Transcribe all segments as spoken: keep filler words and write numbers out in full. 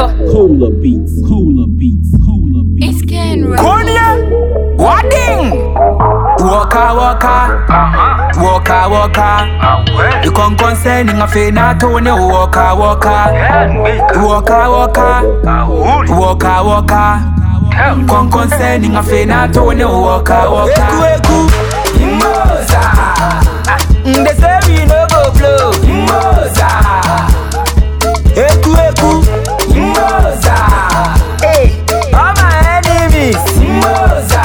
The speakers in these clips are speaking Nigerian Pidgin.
Cola beats, cola beats, cola beats. It's getting rough. Konya, Wading, Waka Waka, Waka Waka. You can concerning a fena Tony Waka Waka, Waka Waka, Waka Waka. Con concerning a fena Tony Waka Waka. Eku eku, Imoza. The same no go blow, Imoza. Eku eku, Imoza. Hey, all my enemies, Imoza.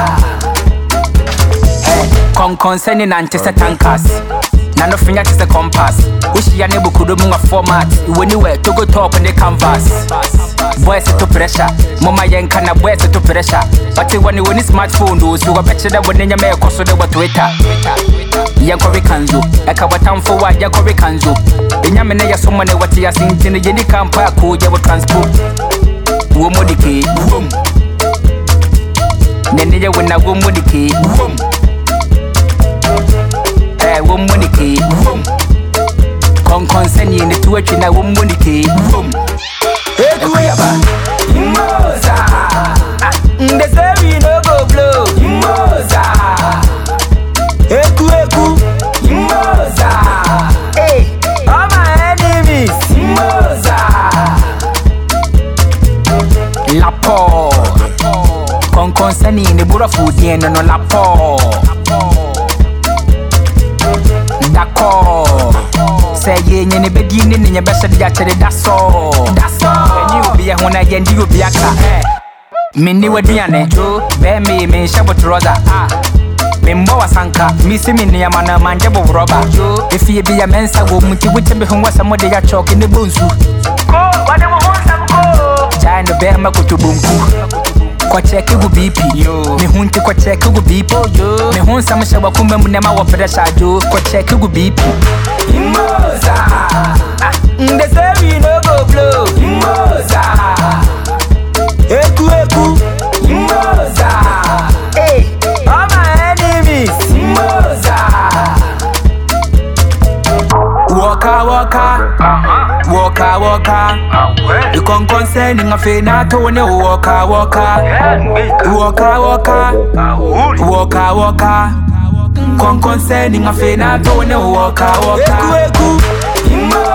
Con concerning anti-tankers. Nano finger is a compass. Wish ya nebu kudumunga format. Anywhere to go top on the canvas. Boys to pressure. Mama yankana boys to pressure. But when you win smartphone, those you are better than when you make also the Twitter. Yankori Kanzu, Eka Watam for what Yankori Kanzu. In Yamene, someone what you are seeing in the Yenikam Park, who you will transport. Womodiki, wom. Then you win a womodiki, wom. Eh, womoniki, wom. Con concerning in the two in a womoniki, wom. Equaba, Imoza. The same no go blow, Imoza. Eku eku, Imoza. Hey, all my enemies, Imoza. Lapo, con concerning in the Buddha food, and no lapo. D'accord. Say ye in the beginning in your best of the that's all. That's all. When you be a one again, you be a car. Mini Wadiane, Joe, bear me, me shabot rosa. Ah, Mimboa Sanka, Missy Miniamana, Manjabo Roba. Joe, if you be a mensa woman, you would be who was somebody a chalk in the bones. Go, whatever wants some go. Giant the bear Makutu Bunku. Kwacheki gu B P yo me hunti kwacheki gu B P yo me hun sam shaba kumba munema wa pressure jo kwacheki gu B P Imoza the same no go blow Imoza eku eku Imoza hey all my enemies Imoza Waka waka Waka waka You can concerning a fena Tony Waka waka Waka waka Waka waka Con concerning a fena Tony Waka waka Eku eku